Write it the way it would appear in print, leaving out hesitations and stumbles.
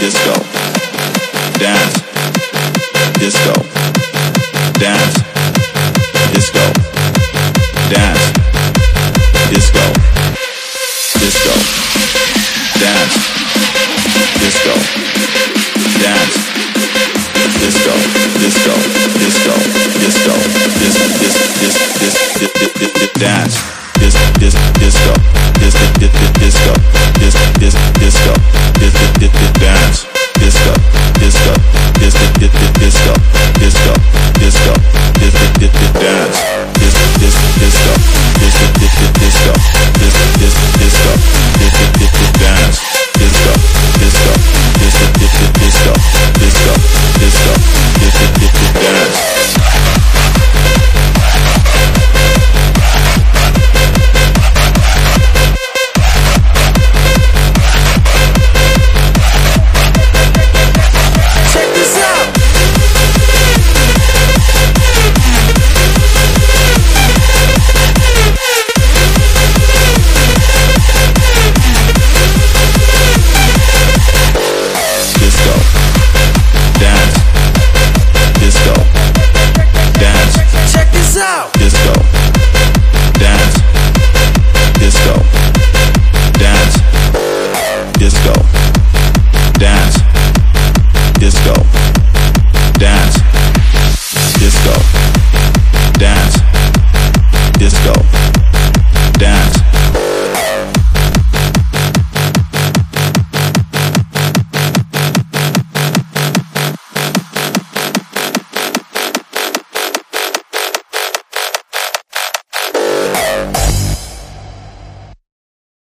disco, dance, disco, dance, disco, dance, disco, disco, dance, disco, dance, disco, disco, disco, disco, dance, disco, disco, dance, disco, disco, disco, dance, disco, disco, disco, disco, disco, dance, disco, disco, disco,